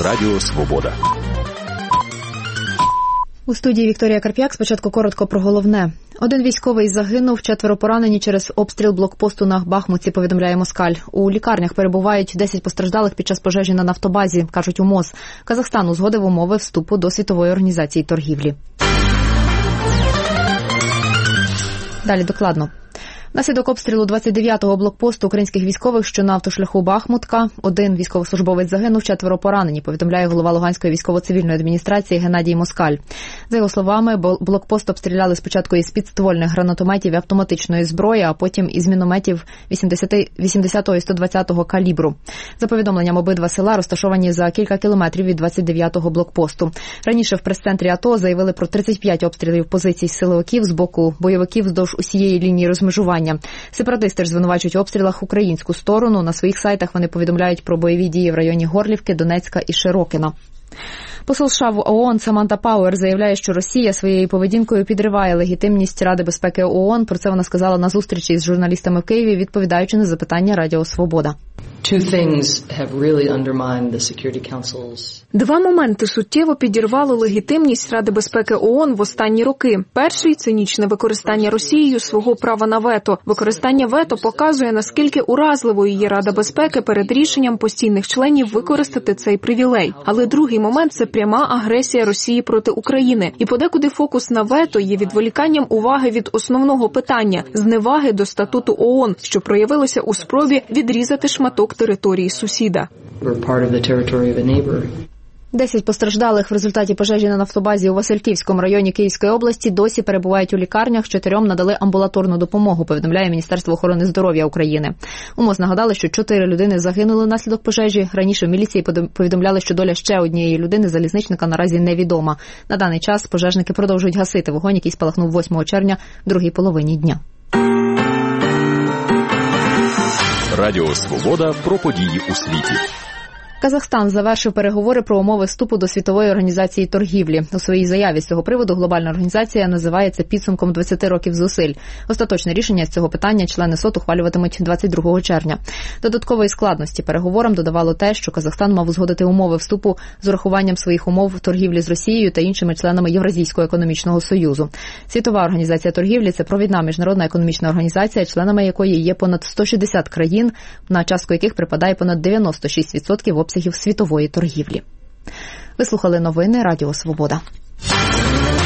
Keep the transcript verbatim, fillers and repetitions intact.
Радіо Свобода. У студії Вікторія Карп'як. Спочатку коротко про головне. Один військовий загинув, четверо поранені через обстріл блокпосту на Бахмутці, повідомляє Москаль. У лікарнях перебувають десять постраждалих під час пожежі на нафтобазі, кажуть у МОЗ. Казахстан узгодив умови вступу до Світової організації торгівлі. Далі докладно. Внаслідок обстрілу двадцять дев'ятого блокпосту українських військових, що на автошляху Бахмутка, один військовослужбовець загинув, четверо поранені, повідомляє голова Луганської військово-цивільної адміністрації Геннадій Москаль. За його словами, блокпост обстріляли спочатку із підствольних гранатометів і автоматичної зброї, а потім із мінометів вісімдесятого і сто двадцятого калібру. За повідомленням, обидва села розташовані за кілька кілометрів від двадцять дев'ятого блокпосту. Раніше в прес-центрі АТО заявили про тридцять п'ять обстрілів позицій силовиків з боку бойовиків вздовж усієї лінії розмежування. Сепаратисти ж звинувачують в обстрілах українську сторону. На своїх сайтах вони повідомляють про бойові дії в районі Горлівки, Донецька і Широкіна. Посол США в ООН Саманта Пауер заявляє, що Росія своєю поведінкою підриває легітимність Ради безпеки ООН. Про це вона сказала на зустрічі з журналістами в Києві, відповідаючи на запитання Радіо Свобода. Два моменти суттєво підірвали легітимність Ради безпеки ООН в останні роки. Перший – цинічне використання Росією свого права на вето. Використання вето показує, наскільки уразливою є Рада безпеки перед рішенням постійних членів використати цей привілей. Але другий момент – це пряма агресія Росії проти України. І подекуди фокус на вето є відволіканням уваги від основного питання – зневаги до статуту ООН, що проявилося у спробі відрізати шматок території сусіда. Десять постраждалих в результаті пожежі на нафтобазі у Васильківському районі Київської області досі перебувають у лікарнях, чотирьом надали амбулаторну допомогу, повідомляє Міністерство охорони здоров'я України. У МОЗ нагадали, що чотири людини загинули внаслідок пожежі. Раніше в міліції повідомляли, що доля ще однієї людини, залізничника, наразі невідома. На даний час пожежники продовжують гасити вогонь, який спалахнув восьмого червня в другій половині дня. Радіо Свобода про події у світі. Казахстан завершив переговори про умови вступу до Світової організації торгівлі. У своїй заяві з цього приводу глобальна організація називається підсумком двадцяти років зусиль. Остаточне рішення з цього питання члени СОТ ухвалюватимуть двадцять другого червня. Додаткової складності переговорам додавало те, що Казахстан мав узгодити умови вступу з урахуванням своїх умов торгівлі з Росією та іншими членами Євразійського економічного союзу. Світова організація торгівлі – це провідна міжнародна економічна організація, членами якої є понад сто шістдесят країн, на частку яких припадає понад дев'яносто шість відсотків обсягів світової торгівлі. Ви слухали новини Радіо Свобода.